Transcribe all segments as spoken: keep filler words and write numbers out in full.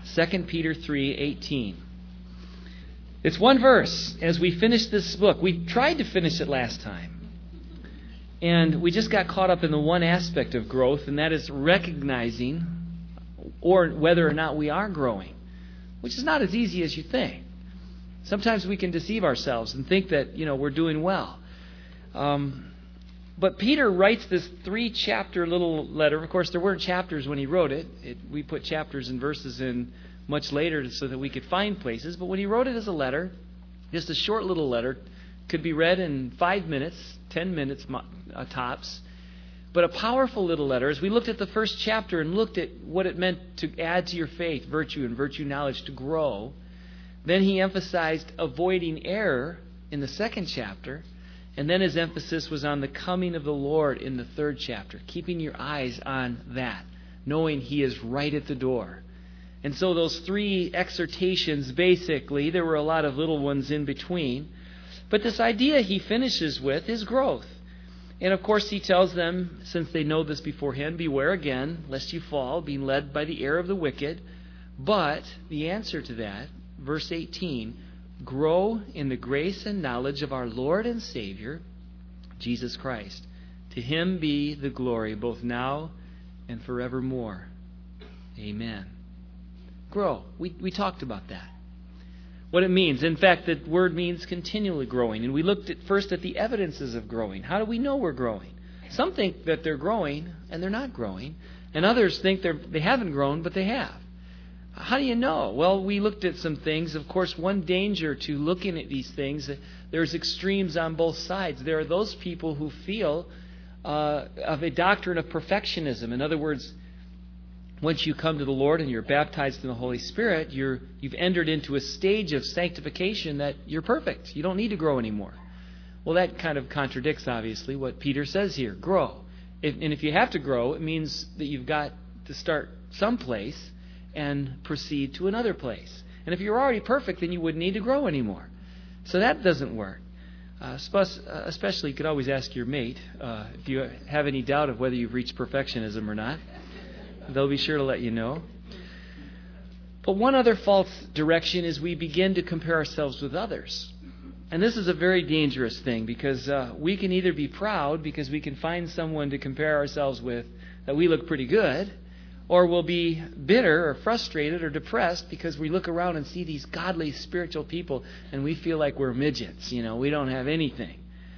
Second Peter three eighteen. It's one verse as we finish this book. We tried to finish it last time. And we just got caught up in the one aspect of growth, and that is recognizing or whether or not we are growing, which is not as easy as you think. Sometimes we can deceive ourselves and think that, you know, we're doing well. Um, but Peter writes this three-chapter little letter. Of course, there weren't chapters when he wrote it. it. We put chapters and verses in much later so that we could find places. But when he wrote it as a letter, just a short little letter, could be read in five minutes, ten minutes uh, tops. But a powerful little letter. As we looked at the first chapter and looked at what it meant to add to your faith, virtue and virtue knowledge, to grow, then he emphasized avoiding error in the second chapter. And then his emphasis was on the coming of the Lord in the third chapter, keeping your eyes on that, knowing he is right at the door. And so those three exhortations, basically, there were a lot of little ones in between. But this idea he finishes with is growth. And of course he tells them, since they know this beforehand, beware again, lest you fall, being led by the error of the wicked. But the answer to that, verse eighteen, grow in the grace and knowledge of our Lord and Savior, Jesus Christ. To him be the glory both now and forevermore. Amen. Grow. We we talked about that. What it means. In fact, the word means continually growing. And we looked at first at the evidences of growing. How do we know we're growing? Some think that they're growing and they're not growing. And others think they're, they haven't grown, but they have. How do you know? Well, we looked at some things. Of course, one danger to looking at these things, there's extremes on both sides. There are those people who feel uh, of a doctrine of perfectionism. In other words, once you come to the Lord and you're baptized in the Holy Spirit, you're, you've entered into a stage of sanctification that you're perfect. You don't need to grow anymore. Well, that kind of contradicts, obviously, what Peter says here. Grow. If, and if you have to grow, it means that you've got to start someplace and proceed to another place. And if you're already perfect, then you wouldn't need to grow anymore. So that doesn't work. Uh, especially, you could always ask your mate uh, if you have any doubt of whether you've reached perfectionism or not. They'll be sure to let you know. But one other false direction is we begin to compare ourselves with others. And this is a very dangerous thing because uh, we can either be proud because we can find someone to compare ourselves with that we look pretty good, or we'll be bitter or frustrated or depressed because we look around and see these godly spiritual people and we feel like we're midgets. You know, we don't have anything.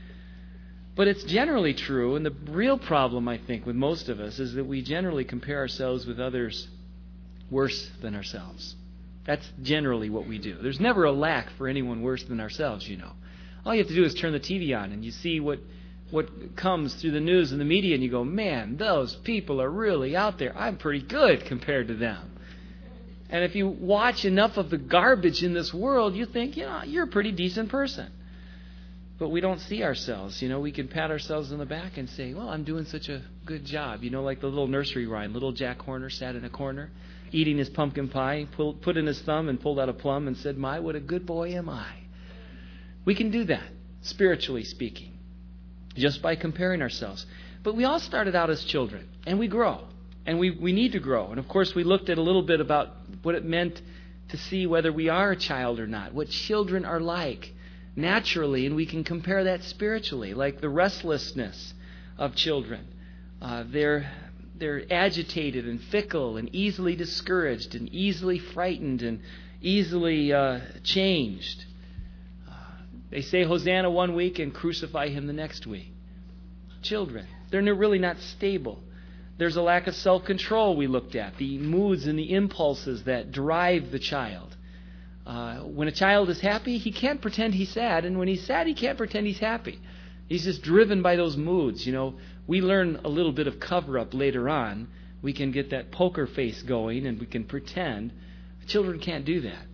But it's generally true, and the real problem, I think, with most of us is that we generally compare ourselves with others worse than ourselves. That's generally what we do. There's never a lack for anyone worse than ourselves, you know. All you have to do is turn the T V on and you see what what comes through the news and the media and you go, man, those people are really out there. I'm pretty good compared to them. And if you watch enough of the garbage in this world, you think, you know, you're a pretty decent person. But we don't see ourselves. You know, we can pat ourselves on the back and say, well, I'm doing such a good job. You know, like the little nursery rhyme. Little Jack Horner sat in a corner, eating his pumpkin pie, pulled, put in his thumb and pulled out a plum and said, my, what a good boy am I. We can do that, spiritually speaking, just by comparing ourselves. But we all started out as children, and we grow. And we, we need to grow. And, of course, we looked at a little bit about what it meant to see whether we are a child or not, what children are like naturally, and we can compare that spiritually, like the restlessness of children. Uh, they're they're agitated and fickle and easily discouraged and easily frightened and easily uh, changed. Uh, they say Hosanna one week and crucify him the next week. Children, they're really not stable. There's a lack of self-control we looked at, the moods and the impulses that drive the child. Uh, when a child is happy, he can't pretend he's sad. And when he's sad, he can't pretend he's happy. He's just driven by those moods. You know, we learn a little bit of cover-up later on. We can get that poker face going and we can pretend. Children can't do that.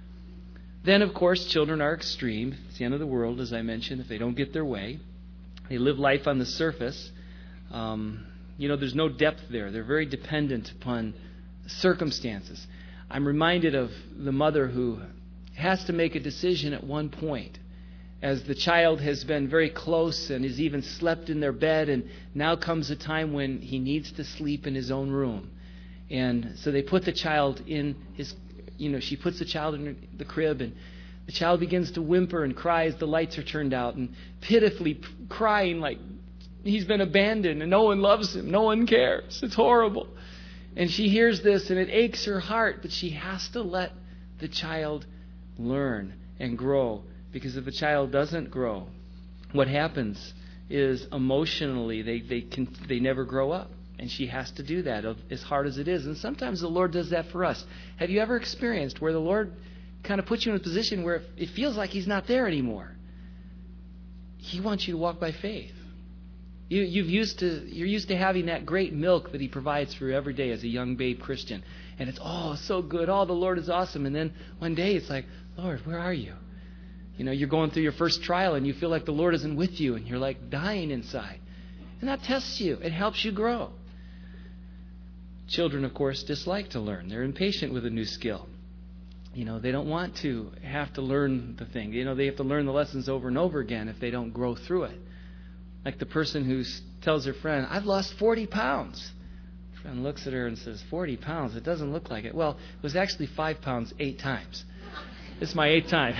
Then, of course, children are extreme. It's the end of the world, as I mentioned, if they don't get their way. They live life on the surface. Um, you know, there's no depth there. They're very dependent upon circumstances. I'm reminded of the mother who has to make a decision at one point as the child has been very close and has even slept in their bed, and now comes a time when he needs to sleep in his own room. And so they put the child in his you know, she puts the child in the crib, and the child begins to whimper and cry as the lights are turned out, and pitifully crying like he's been abandoned and no one loves him, no one cares. It's horrible. And she hears this and it aches her heart, but she has to let the child learn and grow, because if the child doesn't grow, what happens is emotionally they they can they never grow up. And she has to do that, as hard as it is. And sometimes the Lord does that for us. Have you ever experienced where the Lord kind of puts you in a position where it feels like He's not there anymore? He wants you to walk by faith. You, you've used to, you're used to having that great milk that He provides for you every day as a young babe Christian. And it's, oh, so good. Oh, the Lord is awesome. And then one day it's like, Lord, where are you? You know, you're going through your first trial and you feel like the Lord isn't with you and you're like dying inside. And that tests you. It helps you grow. Children, of course, dislike to learn. They're impatient with a new skill. You know, they don't want to have to learn the thing. You know, they have to learn the lessons over and over again if they don't grow through it. Like the person who tells their friend, I've lost forty pounds. The friend looks at her and says, forty pounds? It doesn't look like it. Well, it was actually five pounds eight times. This is my eighth time.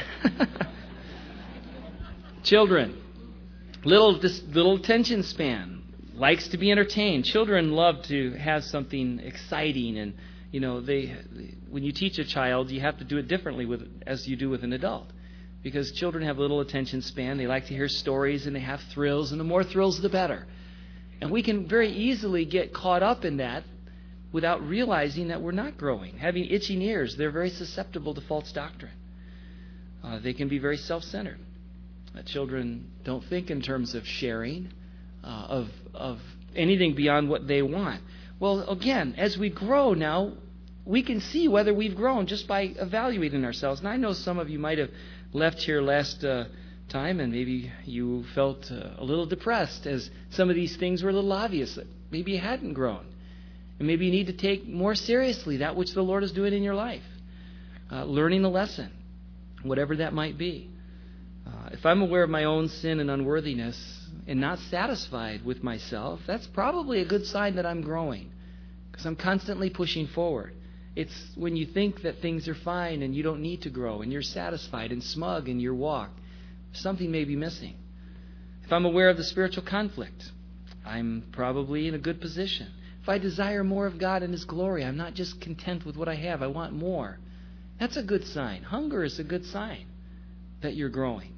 Children, little, this little attention span. Likes to be entertained. Children love to have something exciting, and you know they. When you teach a child, you have to do it differently with as you do with an adult, because children have little attention span. They like to hear stories and they have thrills, and the more thrills, the better. And we can very easily get caught up in that without realizing that we're not growing. Having itching ears, they're very susceptible to false doctrine. Uh, they can be very self-centered. Uh, children don't think in terms of sharing. Uh, of of anything beyond what they want. Well, again, as we grow now, we can see whether we've grown just by evaluating ourselves. And I know some of you might have left here last uh, time and maybe you felt uh, a little depressed as some of these things were a little obvious. Maybe you hadn't grown. And maybe you need to take more seriously that which the Lord is doing in your life. Uh, learning a lesson, whatever that might be. Uh, if I'm aware of my own sin and unworthiness, and not satisfied with myself, that's probably a good sign that I'm growing, because I'm constantly pushing forward. It's when you think that things are fine and you don't need to grow and you're satisfied and smug in your walk, something may be missing. If I'm aware of the spiritual conflict, I'm probably in a good position. If I desire more of God and His glory, I'm not just content with what I have, I want more. That's a good sign. Hunger is a good sign that you're growing.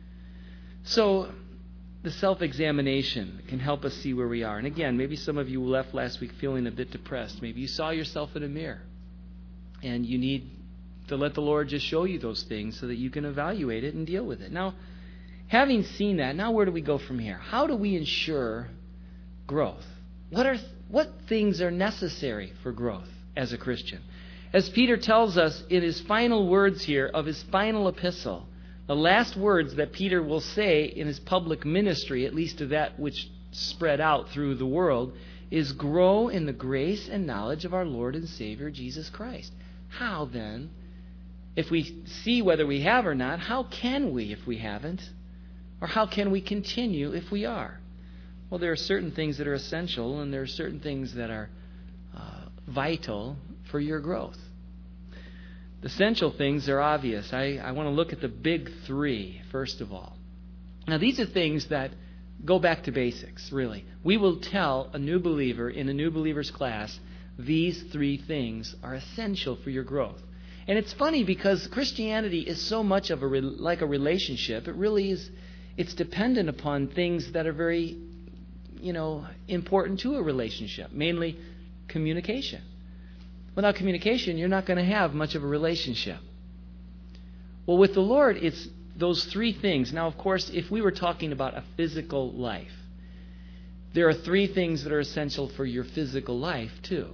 So, the self-examination can help us see where we are. And again, maybe some of you left last week feeling a bit depressed. Maybe you saw yourself in a mirror. And you need to let the Lord just show you those things so that you can evaluate it and deal with it. Now, having seen that, now where do we go from here? How do we ensure growth? What are what things are necessary for growth as a Christian? As Peter tells us in his final words here of his final epistle, the last words that Peter will say in his public ministry, at least to that which spread out through the world, is grow in the grace and knowledge of our Lord and Savior Jesus Christ. How then, if we see whether we have or not, how can we if we haven't? Or how can we continue if we are? Well, there are certain things that are essential, and there are certain things that are uh, vital for your growth. The essential things are obvious. I, I want to look at the big three, first of all. Now, these are things that go back to basics, really. We will tell a new believer in a new believer's class, these three things are essential for your growth. And it's funny because Christianity is so much of a re- like a relationship. It really is. It's dependent upon things that are very, you know, important to a relationship, mainly communication. Without communication, you're not going to have much of a relationship. Well, with the Lord, it's those three things. Now, of course, if we were talking about a physical life, there are three things that are essential for your physical life, too.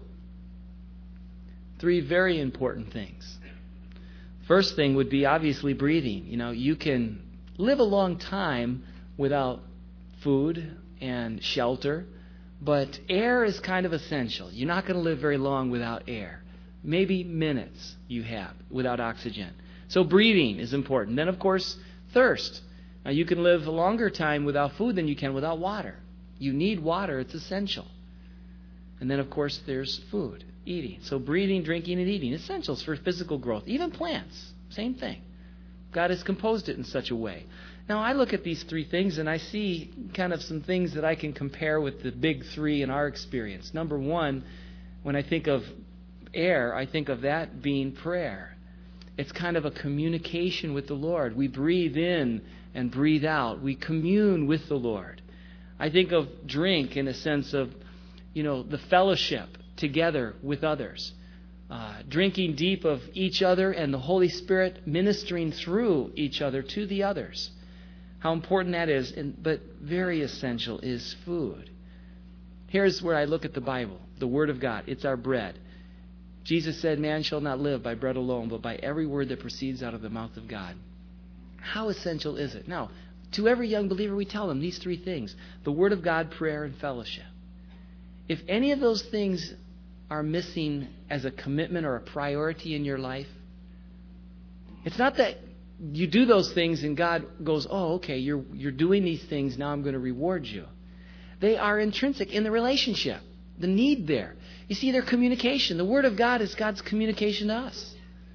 Three very important things. First thing would be obviously breathing. You know, you can live a long time without food and shelter, but air is kind of essential. You're not going to live very long without air. Maybe minutes you have without oxygen. So breathing is important. Then, of course, thirst. Now, you can live a longer time without food than you can without water. You need water. It's essential. And then, of course, there's food. eating. So breathing, drinking, and eating, essentials for physical growth. Even plants, same thing. God has composed it in such a way. Now, I look at these three things and I see kind of some things that I can compare with the big three in our experience. Number one, when I think of air, I think of that being prayer. It's kind of a communication with the Lord. We breathe in and breathe out. We commune with the Lord. I think of drink in a sense of, you know, the fellowship together with others. Uh, drinking deep of each other and the Holy Spirit ministering through each other to the others. How important that is, and, but very essential is food. Here's where I look at the Bible, the Word of God. It's our bread. Jesus said, man shall not live by bread alone, but by every word that proceeds out of the mouth of God. How essential is it? Now, to every young believer, we tell them these three things. The Word of God, prayer, and fellowship. If any of those things are missing as a commitment or a priority in your life, it's not that you do those things and God goes, oh, okay, you're you're doing these things, now I'm going to reward you. They are intrinsic in the relationship, the need there. You see, their communication. The Word of God is God's communication to us.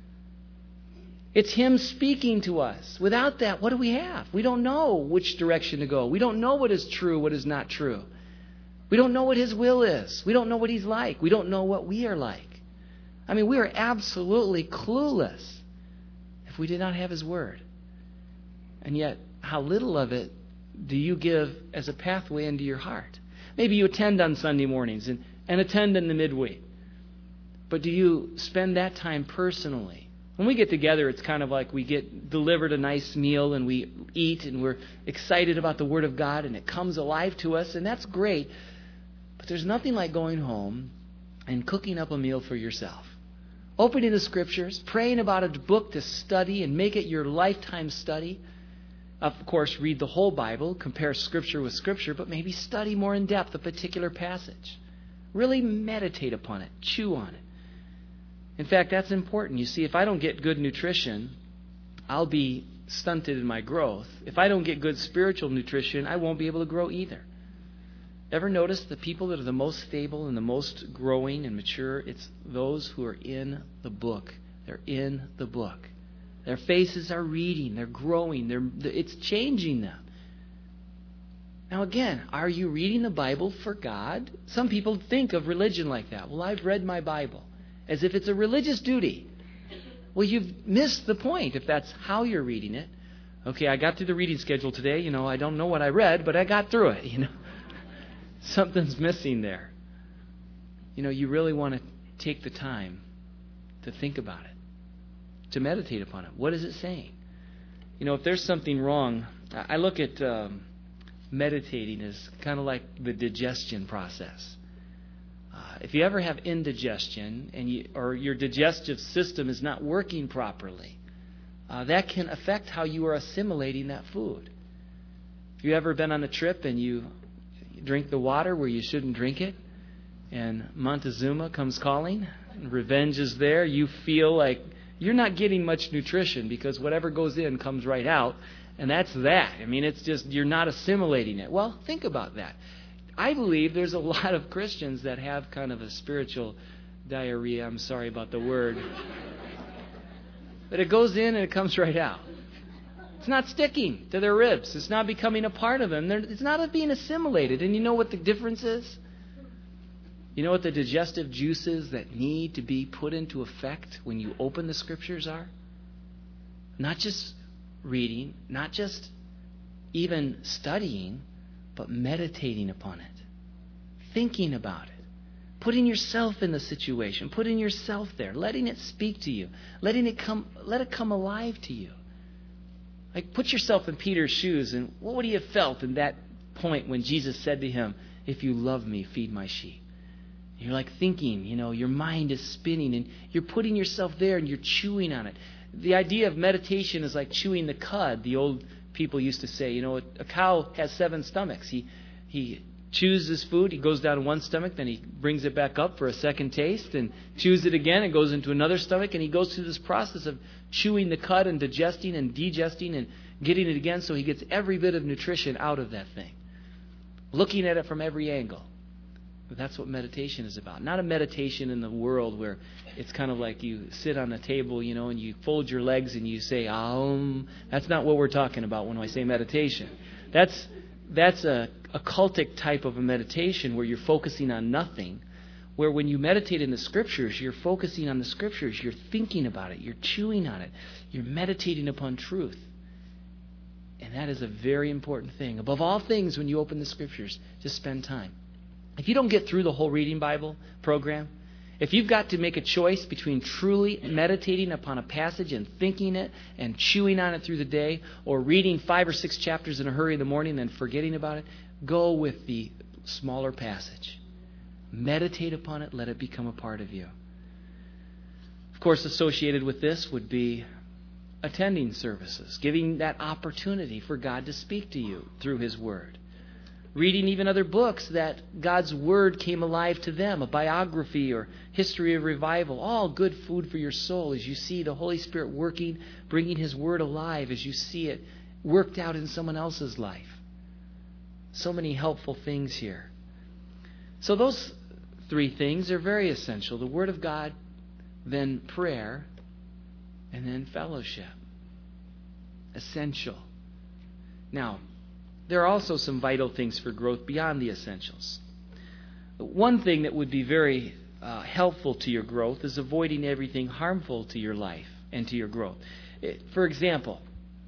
It's Him speaking to us. Without that, what do we have? We don't know which direction to go. We don't know what is true, what is not true. We don't know what His will is. We don't know what He's like. We don't know what we are like. I mean, we are absolutely clueless if we did not have His Word. And yet, how little of it do you give as a pathway into your heart? Maybe you attend on Sunday mornings and, and attend in the midweek. But do you spend that time personally? When we get together, it's kind of like we get delivered a nice meal and we eat and we're excited about the Word of God and it comes alive to us, and that's great. But there's nothing like going home and cooking up a meal for yourself. Opening the Scriptures, praying about a book to study and make it your lifetime study. Of course, read the whole Bible, compare Scripture with Scripture, but maybe study more in depth a particular passage. Really meditate upon it, chew on it. In fact, that's important. You see, if I don't get good nutrition, I'll be stunted in my growth. If I don't get good spiritual nutrition, I won't be able to grow either. Ever notice the people that are the most stable and the most growing and mature? It's those who are in the book. They're in the book. Their faces are reading. They're growing. They're, it's changing them. Now again, are you reading the Bible for God? Some people think of religion like that. Well, I've read my Bible. As if it's a religious duty. Well, you've missed the point if that's how you're reading it. Okay, I got through the reading schedule today. You know, I don't know what I read, but I got through it. You know, something's missing there. You know, you really want to take the time to think about it, to meditate upon it. What is it saying? You know, if there's something wrong, I look at um, meditating as kind of like the digestion process. Uh, if you ever have indigestion and you, or your digestive system is not working properly, uh, that can affect how you are assimilating that food. If you've ever been on a trip and you drink the water where you shouldn't drink it, and Montezuma comes calling, and revenge is there, you feel like you're not getting much nutrition because whatever goes in comes right out, and that's that. I mean, it's just you're not assimilating it. Well, think about that. I believe there's a lot of Christians that have kind of a spiritual diarrhea. I'm sorry about the word. But it goes in and it comes right out. It's not sticking to their ribs. It's not becoming a part of them. They're, it's not being assimilated. And you know what the difference is? You know what the digestive juices that need to be put into effect when you open the Scriptures are? Not just reading, not just even studying, but meditating upon it, thinking about it, putting yourself in the situation, putting yourself there, letting it speak to you, letting it come, let it come alive to you. Like, put yourself in Peter's shoes, and what would he have felt in that point when Jesus said to him, "If you love me, feed my sheep"? You're like thinking, you know, your mind is spinning, and you're putting yourself there, and you're chewing on it. The idea of meditation is like chewing the cud. The old people used to say, you know, a cow has seven stomachs. He he chews his food, he goes down one stomach, then he brings it back up for a second taste and chews it again and goes into another stomach, and he goes through this process of chewing the cud and digesting and digesting and getting it again so he gets every bit of nutrition out of that thing. Looking at it from every angle. But that's what meditation is about. Not a meditation in the world where it's kind of like you sit on a table, you know, and you fold your legs and you say, um. That's not what we're talking about when I say meditation. That's that's a, a cultic type of a meditation where you're focusing on nothing. Where when you meditate in the Scriptures, you're focusing on the Scriptures. You're thinking about it. You're chewing on it. You're meditating upon truth. And that is a very important thing. Above all things, when you open the Scriptures, just spend time. If you don't get through the whole Reading Bible program, if you've got to make a choice between truly meditating upon a passage and thinking it and chewing on it through the day, or reading five or six chapters in a hurry in the morning and then forgetting about it, go with the smaller passage. Meditate upon it. Let it become a part of you. Of course, associated with this would be attending services, giving that opportunity for God to speak to you through His Word. Reading even other books that God's Word came alive to them, a biography or history of revival, all good food for your soul as you see the Holy Spirit working, bringing His Word alive, as you see it worked out in someone else's life. So many helpful things here. So those three things are very essential. The Word of God, then prayer, and then fellowship. Essential. Now, there are also some vital things for growth beyond the essentials. One thing that would be very uh, helpful to your growth is avoiding everything harmful to your life and to your growth. For example,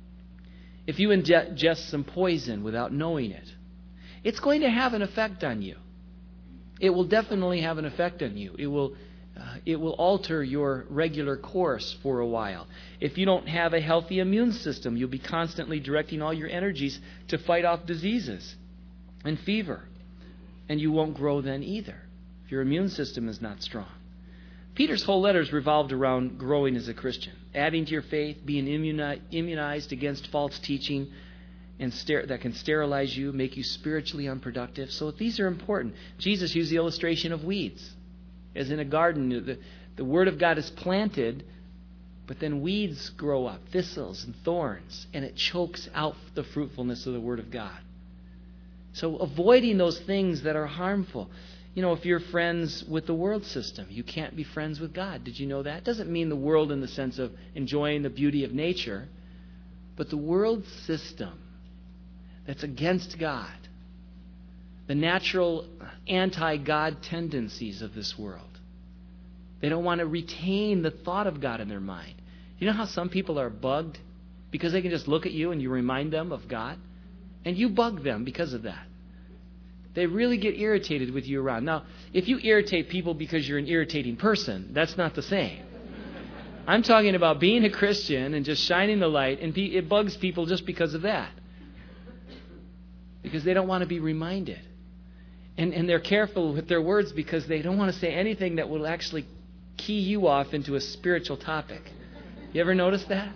if you ingest some poison without knowing it, it's going to have an effect on you. It will definitely have an effect on you. It will Uh, it will alter your regular course for a while. If you don't have a healthy immune system, you'll be constantly directing all your energies to fight off diseases and fever. And you won't grow then either, if your immune system is not strong. Peter's whole letters revolved around growing as a Christian, adding to your faith, being immuni- immunized against false teaching and ster- that can sterilize you, make you spiritually unproductive. So these are important. Jesus used the illustration of weeds. As in a garden, the, the Word of God is planted, but then weeds grow up, thistles and thorns, and it chokes out the fruitfulness of the Word of God. So avoiding those things that are harmful. You know, if you're friends with the world system, you can't be friends with God. Did you know that? It doesn't mean the world in the sense of enjoying the beauty of nature, but the world system that's against God. The natural anti-God tendencies of this world. They don't want to retain the thought of God in their mind. You know how some people are bugged because they can just look at you and you remind them of God? And you bug them because of that. They really get irritated with you around. Now, if you irritate people because you're an irritating person, that's not the same. I'm talking about being a Christian and just shining the light, and it bugs people just because of that. Because they don't want to be reminded. And, and they're careful with their words because they don't want to say anything that will actually key you off into a spiritual topic. You ever notice that?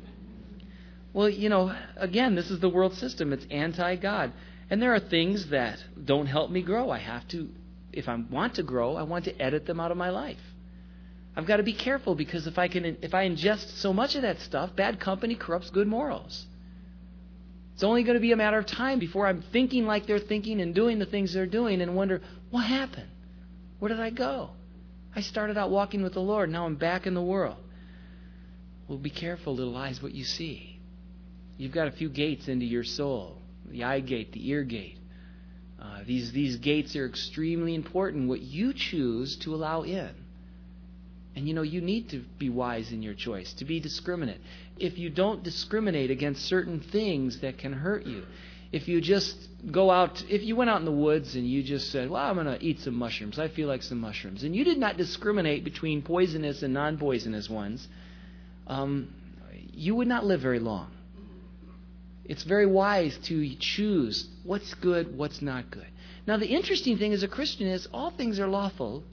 Well, you know, again, this is the world system. It's anti-God. And there are things that don't help me grow. I have to, if I want to grow, I want to edit them out of my life. I've got to be careful because if I can, if I ingest so much of that stuff, bad company corrupts good morals. It's only going to be a matter of time before I'm thinking like they're thinking and doing the things they're doing and wonder, what happened? Where did I go? I started out walking with the Lord. Now I'm back in the world. Well, be careful, little eyes, what you see. You've got a few gates into your soul. The eye gate, the ear gate. Uh, these, these gates are extremely important, what you choose to allow in. And you know, you need to be wise in your choice, to be discriminate. If you don't discriminate against certain things that can hurt you, if you just go out, if you went out in the woods and you just said, well, I'm going to eat some mushrooms, I feel like some mushrooms, and you did not discriminate between poisonous and non-poisonous ones, um, you would not live very long. It's very wise to choose what's good, what's not good. Now, the interesting thing as a Christian is all things are lawful.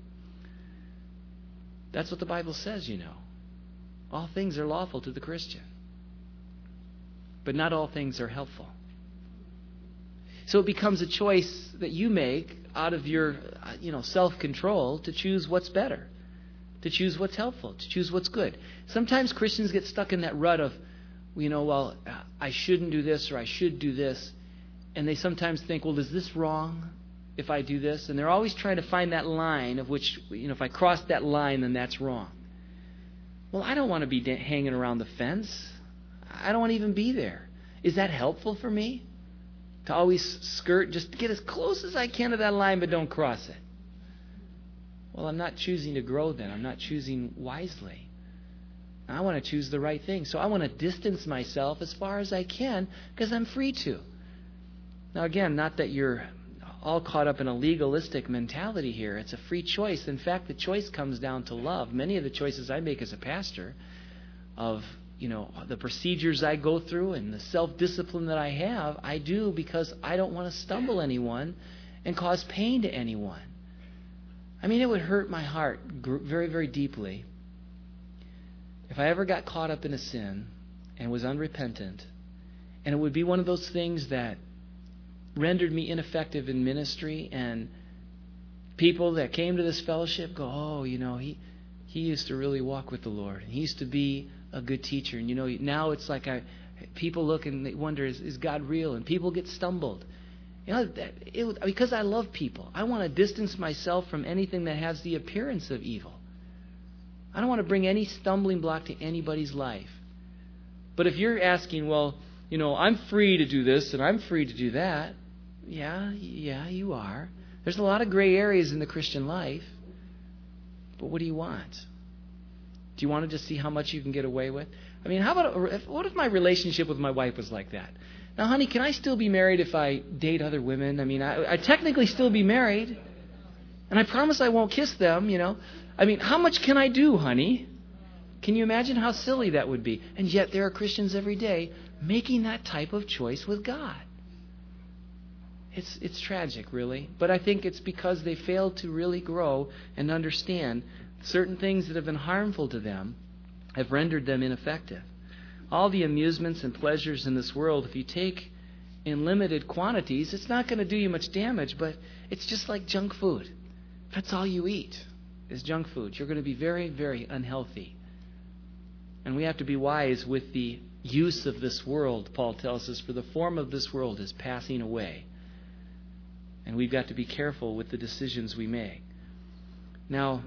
That's what the Bible says, you know. All things are lawful to the Christian. But not all things are helpful. So it becomes a choice that you make out of your, you know, self-control to choose what's better, to choose what's helpful, to choose what's good. Sometimes Christians get stuck in that rut of, you know, well, I shouldn't do this or I should do this. And they sometimes think, well, is this wrong? if I do this. And they're always trying to find that line of which, you know, if I cross that line, then that's wrong. Well, I don't want to be da- hanging around the fence. I don't want to even be there. Is that helpful for me? To always skirt, just get as close as I can to that line, but don't cross it. Well, I'm not choosing to grow then. I'm not choosing wisely. I want to choose the right thing. So I want to distance myself as far as I can because I'm free to. Now, again, not that you're all caught up in a legalistic mentality here. It's a free choice. In fact, the choice comes down to love. Many of the choices I make as a pastor of, you know, the procedures I go through and the self-discipline that I have, I do because I don't want to stumble anyone and cause pain to anyone. I mean, it would hurt my heart very, very deeply if I ever got caught up in a sin and was unrepentant, and it would be one of those things that rendered me ineffective in ministry, and people that came to this fellowship go, oh, you know, he he used to really walk with the Lord, and he used to be a good teacher, and you know, now it's like I, people look and they wonder, is, is God real? And people get stumbled. You know, that, it, because I love people, I want to distance myself from anything that has the appearance of evil. I don't want to bring any stumbling block to anybody's life. But if you're asking, well, you know, I'm free to do this and I'm free to do that, yeah, yeah, you are. There's a lot of gray areas in the Christian life. But what do you want? Do you want to just see how much you can get away with? I mean, how about, if, what if my relationship with my wife was like that? Now, honey, can I still be married if I date other women? I mean, I, I technically still be married. And I promise I won't kiss them, you know. I mean, how much can I do, honey? Can you imagine how silly that would be? And yet there are Christians every day making that type of choice with God. It's it's tragic, really. But I think it's because they failed to really grow and understand certain things that have been harmful to them have rendered them ineffective. All the amusements and pleasures in this world, if you take in limited quantities, it's not going to do you much damage, but it's just like junk food. If that's all you eat is junk food, you're going to be very, very unhealthy. And we have to be wise with the use of this world, Paul tells us, for the form of this world is passing away. And we've got to be careful with the decisions we make. Now,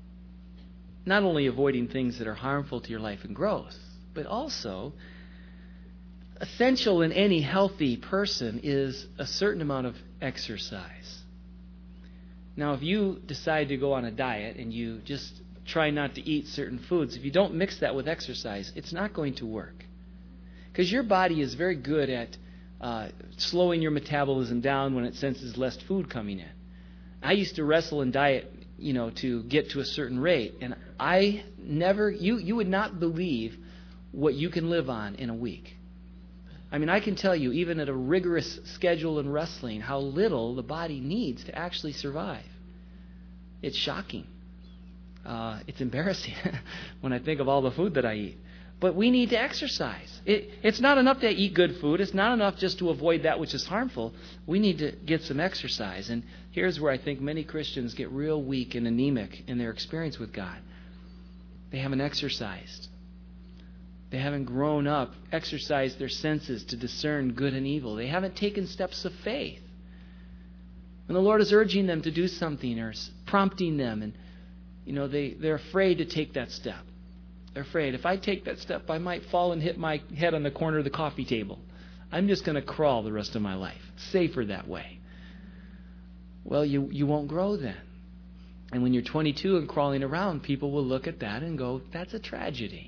not only avoiding things that are harmful to your life and growth, but also essential in any healthy person is a certain amount of exercise. Now, if you decide to go on a diet and you just try not to eat certain foods, if you don't mix that with exercise, it's not going to work. Because your body is very good at uh, slowing your metabolism down when it senses less food coming in. I used to wrestle and diet, you know, to get to a certain rate, and I never, you, you would not believe what you can live on in a week. I mean, I can tell you, even at a rigorous schedule in wrestling, how little the body needs to actually survive. It's shocking. Uh, it's embarrassing when I think of all the food that I eat. But we need to exercise. It, it's not enough to eat good food. It's not enough just to avoid that which is harmful. We need to get some exercise. And here's where I think many Christians get real weak and anemic in their experience with God. They haven't exercised. They haven't grown up, exercised their senses to discern good and evil. They haven't taken steps of faith. When the Lord is urging them to do something or prompting them, and you know, they, they're afraid to take that step. They're afraid, if I take that step, I might fall and hit my head on the corner of the coffee table. I'm just going to crawl the rest of my life. Safer that way. Well, you, you won't grow then. And when you're twenty-two and crawling around, people will look at that and go, that's a tragedy.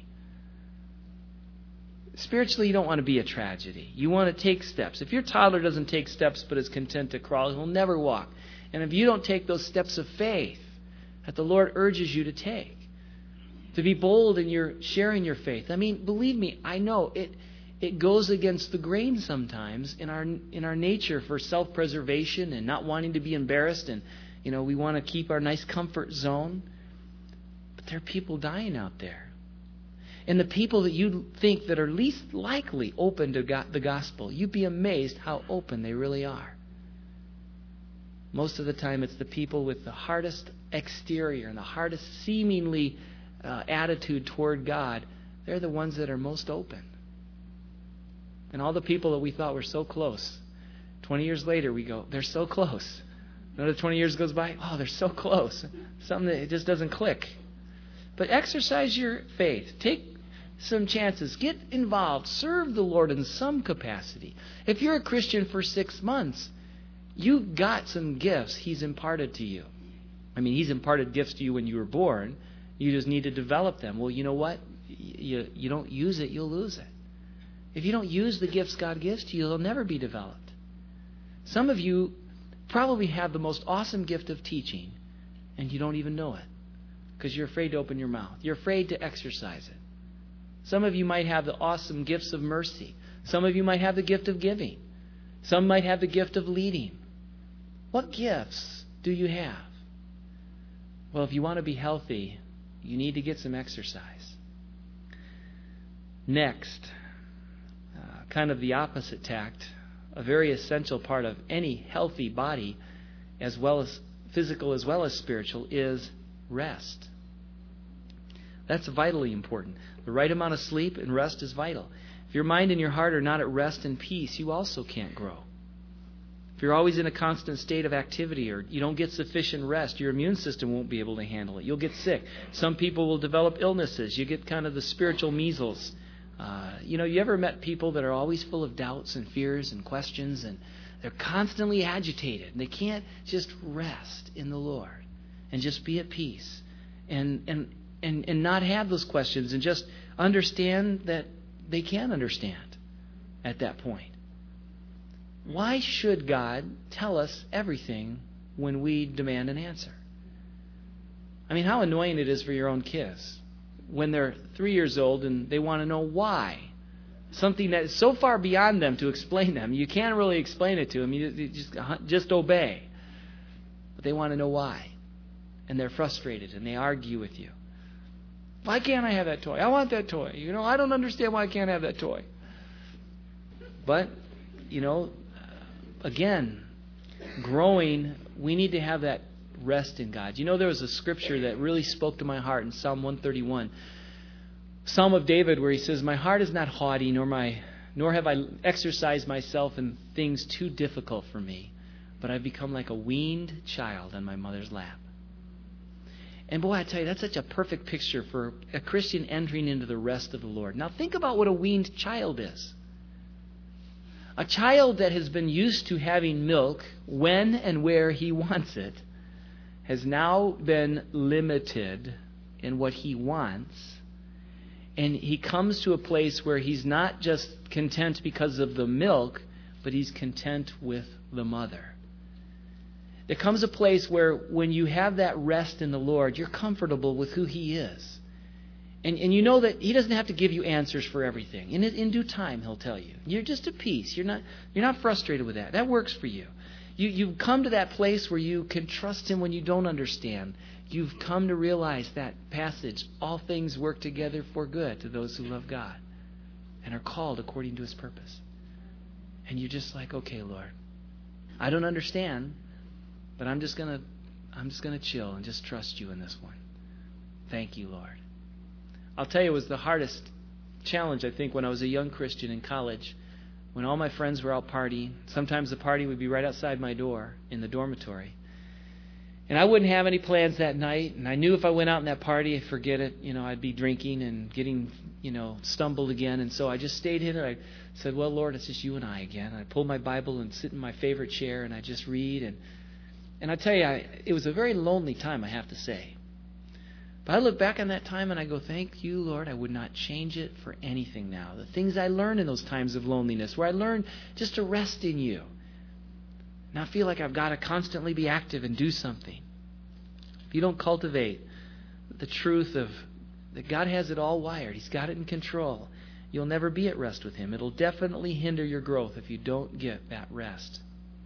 Spiritually, you don't want to be a tragedy. You want to take steps. If your toddler doesn't take steps but is content to crawl, he'll never walk. And if you don't take those steps of faith that the Lord urges you to take, to be bold in your sharing your faith. I mean, believe me, I know it it goes against the grain sometimes in our in our nature for self-preservation and not wanting to be embarrassed, and you know, we want to keep our nice comfort zone. But there are people dying out there. And the people that you think that are least likely open to God, the gospel, you'd be amazed how open they really are. Most of the time it's the people with the hardest exterior and the hardest seemingly uh, attitude toward God. They're the ones that are most open. And all the people that we thought were so close, twenty years later we go, they're so close. Another twenty years goes by. Oh, they're so close. Something that it just doesn't click. But exercise your faith. Take some chances. Get involved. Serve the Lord in some capacity. If you're a Christian for six months, you've got some gifts He's imparted to you. I mean, He's imparted gifts to you when you were born. You just need to develop them. Well, you know what? You, you don't use it, you'll lose it. If you don't use the gifts God gives to you, they'll never be developed. Some of you probably have the most awesome gift of teaching, and you don't even know it because you're afraid to open your mouth. You're afraid to exercise it. Some of you might have the awesome gifts of mercy. Some of you might have the gift of giving. Some might have the gift of leading. What gifts do you have? Well, if you want to be healthy, you need to get some exercise. Next, uh, kind of the opposite tact, a very essential part of any healthy body, as well as physical as well as spiritual, is rest. That's vitally important. The right amount of sleep and rest is vital. If your mind and your heart are not at rest and peace, you also can't grow. If you're always in a constant state of activity or you don't get sufficient rest, your immune system won't be able to handle it. You'll get sick. Some people will develop illnesses. You get kind of the spiritual measles. Uh, you know, you ever met people that are always full of doubts and fears and questions, and they're constantly agitated, and they can't just rest in the Lord and just be at peace and and and, and not have those questions and just understand that they can understand at that point. Why should God tell us everything when we demand an answer? I mean, how annoying it is for your own kids when they're three years old and they want to know why. Something that is so far beyond them to explain them. You can't really explain it to them. You you just, just obey. But they want to know why. And they're frustrated and they argue with you. Why can't I have that toy? I want that toy. You know, I don't understand why I can't have that toy. But, you know, again, growing, we need to have that rest in God. You know, there was a scripture that really spoke to my heart in Psalm one thirty-one. Psalm of David, where he says, "My heart is not haughty, nor my nor have I exercised myself in things too difficult for me, but I've become like a weaned child on my mother's lap." And boy, I tell you, that's such a perfect picture for a Christian entering into the rest of the Lord. Now think about what a weaned child is. A child that has been used to having milk when and where he wants it has now been limited in what he wants. And he comes to a place where he's not just content because of the milk, but he's content with the mother. There comes a place where when you have that rest in the Lord, you're comfortable with who He is. And, and you know that He doesn't have to give you answers for everything. In, in due time, He'll tell you. You're just at peace. You're not, you're not frustrated with that. That works for you. You, you've come to that place where you can trust Him when you don't understand. You've come to realize that passage, all things work together for good to those who love God and are called according to His purpose. And you're just like, okay, Lord, I don't understand, but I'm just gonna, I'm just gonna chill and just trust You in this one. Thank You, Lord. I'll tell you, it was the hardest challenge, I think, when I was a young Christian in college, when all my friends were out partying. Sometimes the party would be right outside my door in the dormitory. And I wouldn't have any plans that night, and I knew if I went out in that party, forget it, you know, I'd be drinking and getting, you know, stumbled again. And so I just stayed in it. I said, well, Lord, it's just You and I again. I pulled my Bible and sit in my favorite chair, and I just read. And and I tell you, I, it was a very lonely time, I have to say. But I look back on that time and I go, thank You, Lord. I would not change it for anything now. The things I learned in those times of loneliness, where I learned just to rest in You. Now I feel like I've got to constantly be active and do something. If you don't cultivate the truth of that God has it all wired, He's got it in control, you'll never be at rest with Him. It'll definitely hinder your growth if you don't get that rest.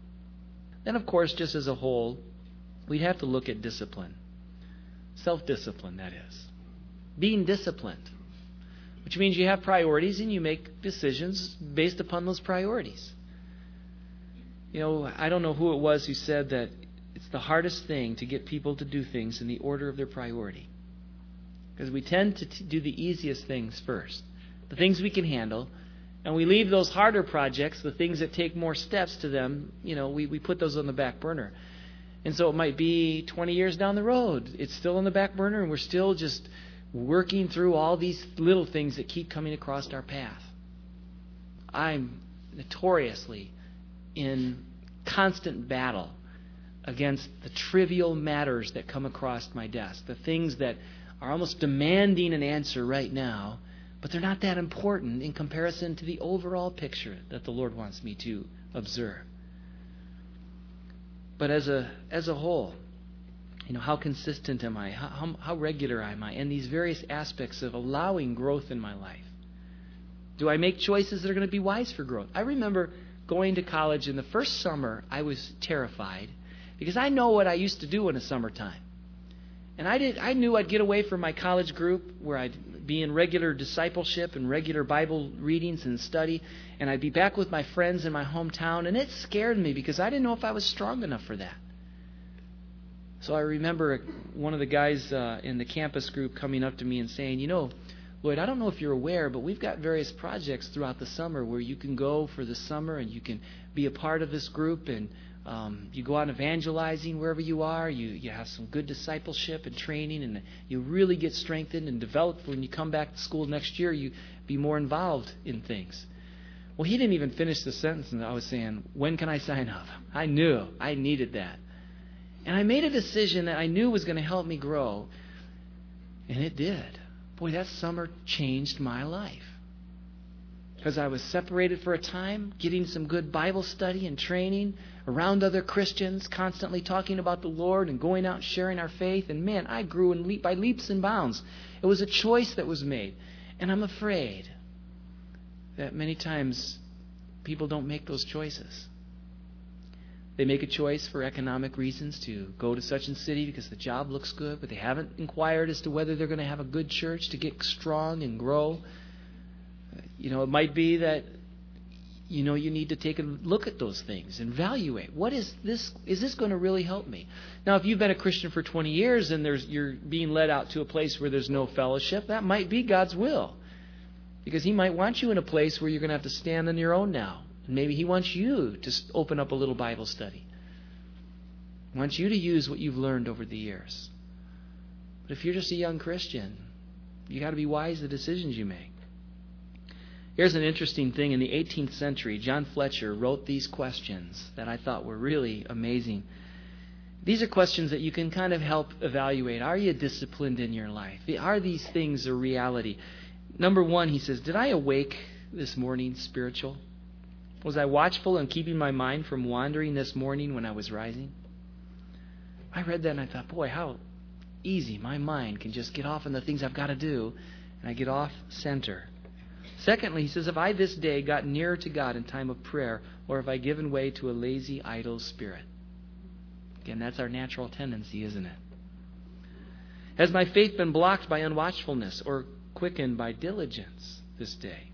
Then, of course, just as a whole, we'd have to look at discipline. Self-discipline, that is. Being disciplined, which means you have priorities and you make decisions based upon those priorities. You know, I don't know who it was who said that it's the hardest thing to get people to do things in the order of their priority. Because we tend to t- do the easiest things first, the things we can handle, and we leave those harder projects, the things that take more steps to them, you know, we, we put those on the back burner. And so it might be twenty years down the road. It's still on the back burner, and we're still just working through all these little things that keep coming across our path. I'm notoriously in constant battle against the trivial matters that come across my desk, the things that are almost demanding an answer right now, but they're not that important in comparison to the overall picture that the Lord wants me to observe. But as a as a whole, you know, how consistent am I? How, how, how regular am I in these various aspects of allowing growth in my life? Do I make choices that are going to be wise for growth? I remember going to college in the first summer, I was terrified because I know what I used to do in the summertime. And I did. I knew I'd get away from my college group where I'd be in regular discipleship and regular Bible readings and study, and I'd be back with my friends in my hometown, and it scared me because I didn't know if I was strong enough for that. So I remember one of the guys uh, in the campus group coming up to me and saying, you know, Lloyd, I don't know if you're aware, but we've got various projects throughout the summer where you can go for the summer and you can be a part of this group, and um, you go out evangelizing wherever you are. You, you have some good discipleship and training, and you really get strengthened and developed. When you come back to school next year, you be more involved in things. Well, he didn't even finish the sentence, and I was saying, when can I sign up? I knew I needed that. And I made a decision that I knew was going to help me grow, and it did. Boy, that summer changed my life. Because I was separated for a time, getting some good Bible study and training around other Christians, constantly talking about the Lord and going out and sharing our faith. And man, I grew in leap by leaps and bounds. It was a choice that was made. And I'm afraid that many times people don't make those choices. They make a choice for economic reasons to go to such and city because the job looks good, but they haven't inquired as to whether they're going to have a good church to get strong and grow. You know, it might be that, you know, you need to take a look at those things and evaluate. What is this? Is this going to really help me? Now, if you've been a Christian for twenty years and there's you're being led out to a place where there's no fellowship, that might be God's will. Because He might want you in a place where you're going to have to stand on your own now. And maybe He wants you to open up a little Bible study. He wants you to use what you've learned over the years. But if you're just a young Christian, you got to be wise in the decisions you make. Here's an interesting thing. In the eighteenth century, John Fletcher wrote these questions that I thought were really amazing. These are questions that you can kind of help evaluate. Are you disciplined in your life? Are these things a reality? Number one, he says, did I awake this morning spiritual? Was I watchful and keeping my mind from wandering this morning when I was rising? I read that and I thought, boy, how easy my mind can just get off on the things I've got to do, and I get off center. Secondly, he says, have I this day got nearer to God in time of prayer, or have I given way to a lazy, idle spirit? Again, that's our natural tendency, isn't it? Has my faith been blocked by unwatchfulness or quickened by diligence this day?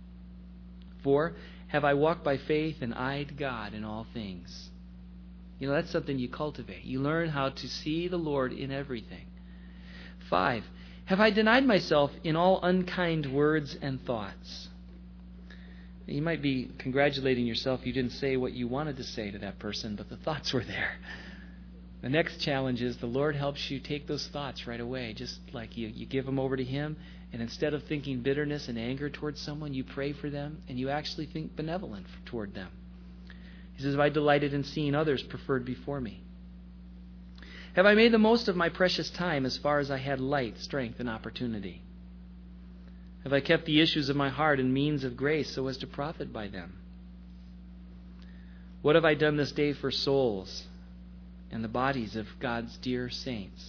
Four, have I walked by faith and eyed God in all things? You know, that's something you cultivate. You learn how to see the Lord in everything. Five, have I denied myself in all unkind words and thoughts? You might be congratulating yourself you didn't say what you wanted to say to that person, but the thoughts were there. The next challenge is the Lord helps you take those thoughts right away, just like you, you give them over to Him, and instead of thinking bitterness and anger towards someone, you pray for them, and you actually think benevolent toward them. He says, have I delighted in seeing others preferred before me? Have I made the most of my precious time as far as I had light, strength, and opportunity? Have I kept the issues of my heart and means of grace so as to profit by them? What have I done this day for souls and the bodies of God's dear saints?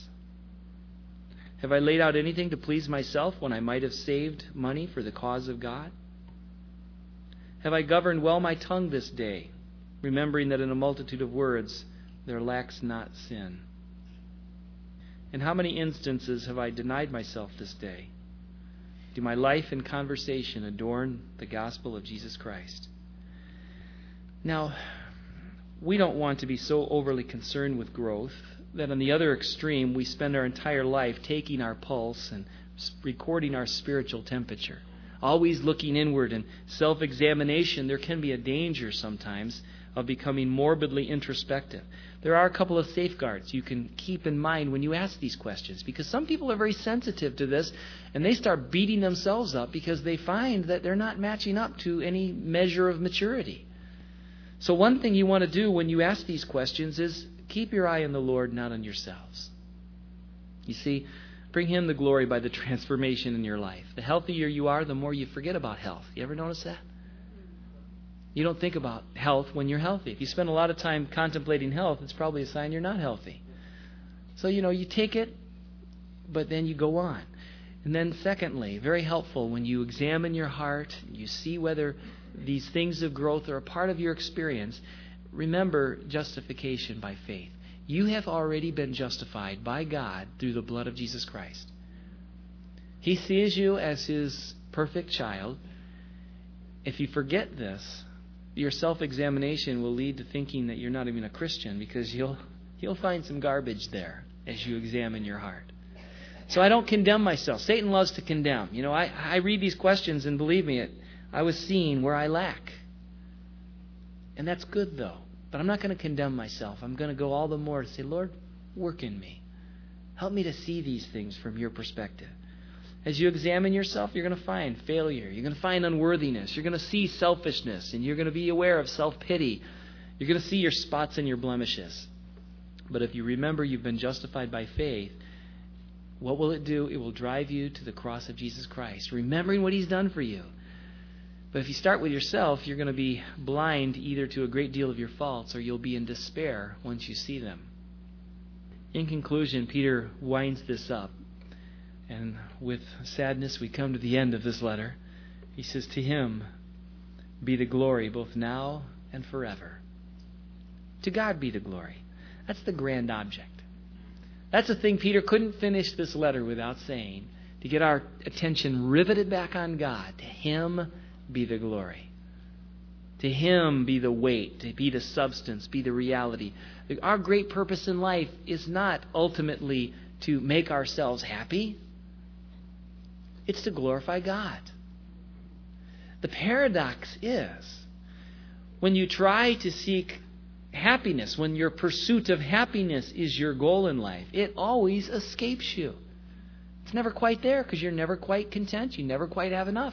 Have I laid out anything to please myself when I might have saved money for the cause of God? Have I governed well my tongue this day, remembering that in a multitude of words there lacks not sin? In how many instances have I denied myself this day? Do my life and conversation adorn the gospel of Jesus Christ? Now, we don't want to be so overly concerned with growth that on the other extreme we spend our entire life taking our pulse and recording our spiritual temperature. always looking inward and self-examination, there can be a danger sometimes of becoming morbidly introspective. There are a couple of safeguards you can keep in mind when you ask these questions, because some people are very sensitive to this and they start beating themselves up because they find that they're not matching up to any measure of maturity. So one thing you want to do when you ask these questions is keep your eye on the Lord, not on yourselves. You see, bring Him the glory by the transformation in your life. The healthier you are, the more you forget about health. You ever notice that? You don't think about health when you're healthy. If you spend a lot of time contemplating health, it's probably a sign you're not healthy. So, you know, you take it, but then you go on. And then secondly, very helpful, when you examine your heart, you see whether these things of growth are a part of your experience, remember justification by faith. You have already been justified by God through the blood of Jesus Christ. He sees you as His perfect child. If you forget this, your self-examination will lead to thinking that you're not even a Christian, because you'll you'll find some garbage there as you examine your heart. So I don't condemn myself. Satan loves to condemn. You know, I, I read these questions, and believe me, it, I was seeing where I lack. And that's good, though. But I'm not going to condemn myself. I'm going to go all the more to say, Lord, work in me. Help me to see these things from your perspective. As you examine yourself, you're going to find failure. You're going to find unworthiness. You're going to see selfishness, and you're going to be aware of self-pity. You're going to see your spots and your blemishes. But if you remember you've been justified by faith, what will it do? It will drive you to the cross of Jesus Christ, remembering what He's done for you. But if you start with yourself, you're going to be blind either to a great deal of your faults, or you'll be in despair once you see them. In conclusion, Peter winds this up. And with sadness, we come to the end of this letter. He says, to Him be the glory both now and forever. To God be the glory. That's the grand object. That's the thing Peter couldn't finish this letter without saying, to get our attention riveted back on God. To Him be the glory. To Him be the weight, to be the substance, be the reality. Our great purpose in life is not ultimately to make ourselves happy. It's to glorify God. The paradox is, when you try to seek happiness, when your pursuit of happiness is your goal in life, it always escapes you. It's never quite there because you're never quite content. You never quite have enough.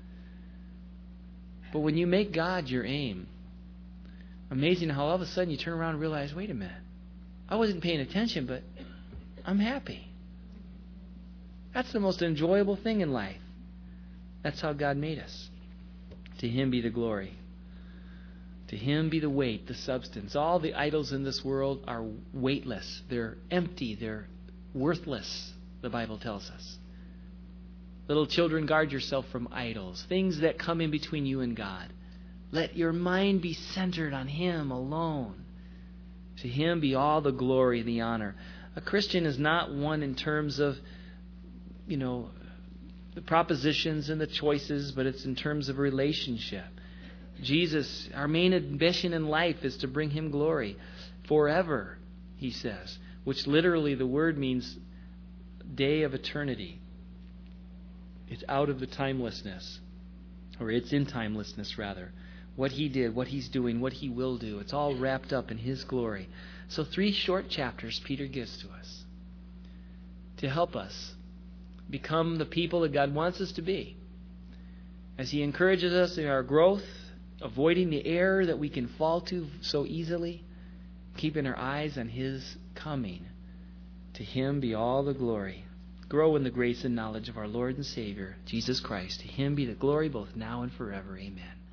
But when you make God your aim, amazing how all of a sudden you turn around and realize, wait a minute, I wasn't paying attention, but I'm happy. That's the most enjoyable thing in life. That's how God made us. To Him be the glory. To Him be the weight, the substance. All the idols in this world are weightless. They're empty. They're worthless, the Bible tells us. Little children, guard yourself from idols, things that come in between you and God. Let your mind be centered on Him alone. To Him be all the glory and the honor. A Christian is not one in terms of, you know, the propositions and the choices, but it's in terms of relationship. Jesus, our main ambition in life is to bring Him glory forever, He says, which literally the word means day of eternity. It's out of the timelessness, or it's in timelessness rather. What He did, what He's doing, what He will do, it's all wrapped up in His glory. So three short chapters Peter gives to us to help us become the people that God wants us to be. As He encourages us in our growth, avoiding the error that we can fall to so easily, keeping our eyes on His coming. To Him be all the glory. Grow in the grace and knowledge of our Lord and Savior, Jesus Christ. To Him be the glory both now and forever. Amen.